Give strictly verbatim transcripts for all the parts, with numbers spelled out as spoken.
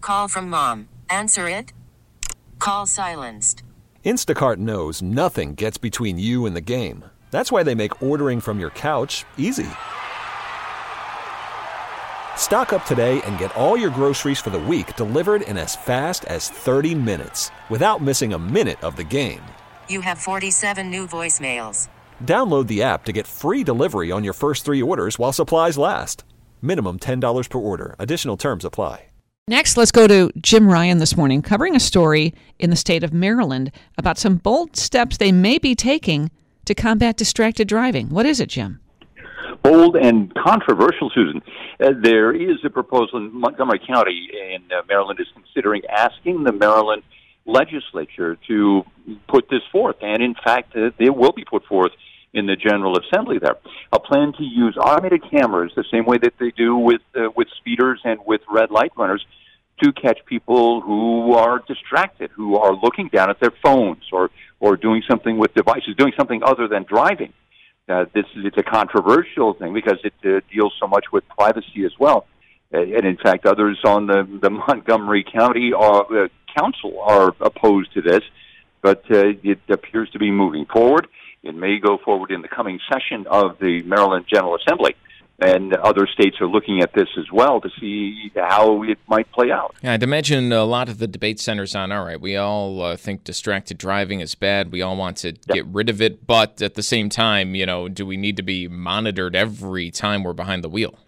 call from mom. Answer it. Call silenced. Instacart knows nothing gets between you and the game. That's why they make ordering from your couch easy. Stock up today and get all your groceries for the week delivered in as fast as thirty minutes without missing a minute of the game. You have forty-seven new voicemails. Download the app to get free delivery on your first three orders while supplies last. Minimum ten dollars per order. Additional terms apply. Next, let's go to Jim Ryan this morning, covering a story in the state of Maryland about some bold steps they may be taking to combat distracted driving. What is it, Jim? Bold and controversial, Susan. Uh, there is a proposal in Montgomery County in uh, Maryland is considering asking the Maryland legislature to put this forth. And in fact, uh, it will be put forth in the General Assembly there. A plan to use automated cameras the same way that they do with uh, with speeders and with red light runners to catch people who are distracted, who are looking down at their phones or, or doing something with devices, doing something other than driving. Uh, this is it's a controversial thing because it uh, deals so much with privacy as well. Uh, and in fact, others on the, the Montgomery County are, uh, Council are opposed to this, but uh, it appears to be moving forward. It may go forward in the coming session of the Maryland General Assembly. And other states are looking at this as well to see how it might play out. Yeah, I'd imagine a lot of the debate centers on, all right, we all uh, think distracted driving is bad. We all want to yep. get rid of it. But at the same time, you know, do we need to be monitored every time we're behind the wheel?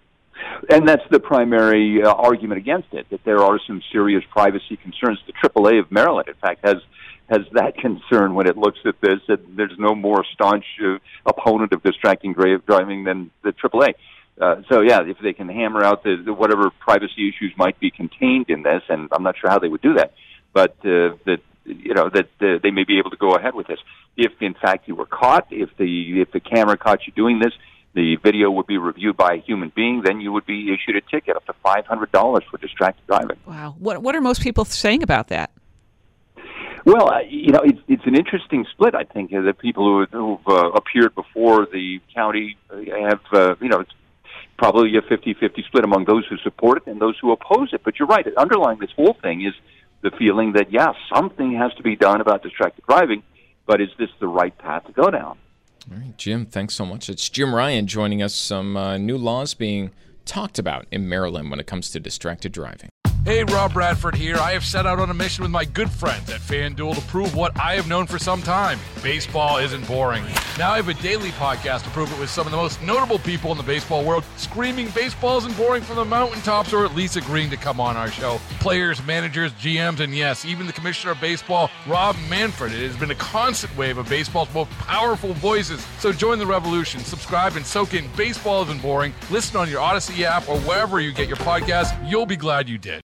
And that's the primary uh, argument against it, that there are some serious privacy concerns. The triple A of Maryland, in fact, has has that concern when it looks at this, that there's no more staunch uh, opponent of distracting driving than the triple A. Uh, so, yeah, if they can hammer out the, the whatever privacy issues might be contained in this, and I'm not sure how they would do that, but uh, that you know that uh, they may be able to go ahead with this. If, in fact, you were caught, if the if the camera caught you doing this, the video would be reviewed by a human being, then you would be issued a ticket up to five hundred dollars for distracted driving. Wow. What what are most people saying about that? Well, uh, you know, it's, it's an interesting split, I think. Uh, the people who, who've uh, appeared before the county have, uh, you know, it's probably a fifty-fifty split among those who support it and those who oppose it. But you're right. Underlying this whole thing is the feeling that, yeah, something has to be done about distracted driving, but is this the right path to go down? All right, Jim, thanks so much. It's Jim Ryan joining us. Some uh, new laws being talked about in Maryland when it comes to distracted driving. Hey, Rob Bradford here. I have set out on a mission with my good friends at FanDuel to prove what I have known for some time. Baseball isn't boring. Now I have a daily podcast to prove it with some of the most notable people in the baseball world, screaming baseball isn't boring from the mountaintops, or at least agreeing to come on our show. Players, managers, G Ms, and yes, even the commissioner of baseball, Rob Manfred. It has been a constant wave of baseball's most powerful voices. So join the revolution. Subscribe and soak in Baseball Isn't Boring. Listen on your Odyssey app or wherever you get your podcasts. You'll be glad you did.